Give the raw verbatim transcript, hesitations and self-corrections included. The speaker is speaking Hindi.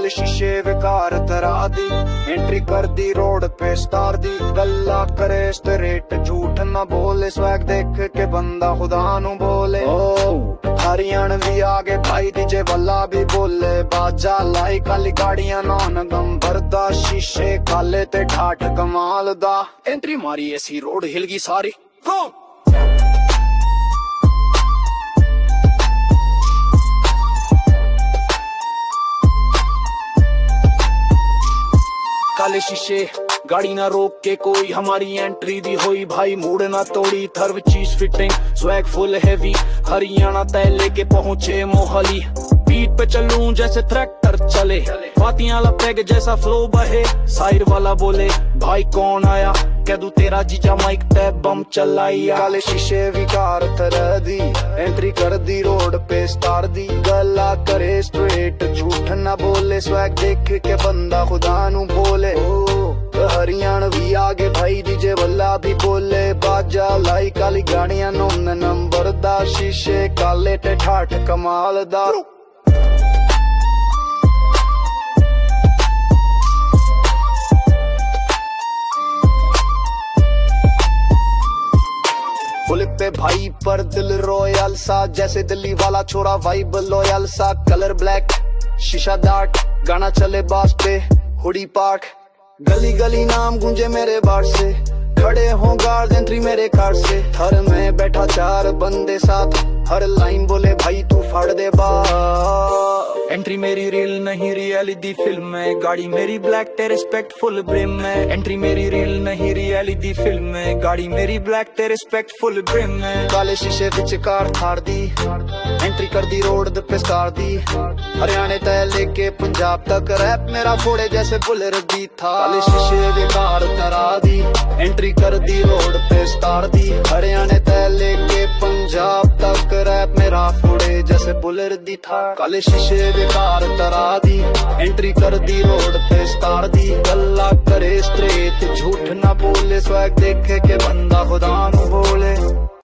काले शीशे विकार तरा दी, एंट्री कर दी रोड पे स्टार दी। गल्ला करे स्ट्रेट झूठ ना बोले, स्वैग देख के बंदा खुदा नु बोले। ओ हरियाणवी आगे भाई डीजे वाला भी बोले, बाजा लाई काली गाड़ियां नौन गम भरदा, शीशे काले ते ठाठ कमाल दा। एंट्री मारी ऐसी रोड हिल गई सारी। गो काले शीशे गाड़ी ना रोक के कोई, हमारी एंट्री दी हुई भाई मूड ना तोड़ी। थर्व चीज fitting swag full heavy, Haryana तय लेके पहुंचे मोहाली। बीट पे चलूं जैसे ट्रैक्टर चले, पातियां लपेग जैसा फ्लो बहे। साइड वाला बोले भाई कौन आया, कह दूं तेरा जीजा माइक ते बम चलाइया। काले शीशे विकार तरह दी, एंट्री कर दी रोड पे स्टार दी। गला करे स्ट्रेट झूठ ना बोले, स्वैग देख के बंदा खुदा नु बोले। ओ हरियाणवी आगे भाई डीजे वाला भी बोले, बाजा लाई काली गाड़ियां नौन नंबर दा, शीशे काले ते ठाठ कमाल दा। पुलिप पे भाई पर दिल रॉयल सा, जैसे दिल्ली वाला छोरा वाइब लॉयल सा। कलर ब्लैक शीशा डार्क, गाना चले बास पे हुडी पार्क। गली गली नाम गूंजे मेरे बार से, खड़े हों गार्ड एंट्री मेरे कार से। थर में बैठा चार बंदे साथ, हर लाइन बोले भाई तू फाड़ दे बा। एंट्री मेरी रील नहीं रियलिटी फिल्म है, गाड़ी मेरी ब्लैक ते रिस्पेक्टफुल ब्रिम है। एंट्री मेरी रील नहीं रियलिटी फिल्म है, गाड़ी मेरी ब्लैक ते रिस्पेक्टफुल ब्रिम है। काले शीशे विच कार थार दी, एंट्री कर दी रोड पे स्टार दी। हरियाणा तय लेके पंजाब तक रैप मेरा फोड़े जैसे बुलेट दी था। काले शीशे दी कार तरा दी, एंट्री कर दी रोड पे स्टार दी। हरियाणा तय लेके पंजाब तक रैप मेरा फोड़े जैसे बुलेट दी था। काले शीशे कार तरा दी, एंट्री कर दी रोड पे स्टार दी। गल्ला करे स्ट्रेट झूठ ना बोले, स्वैग देखे के बंदा खुदा नु बोले।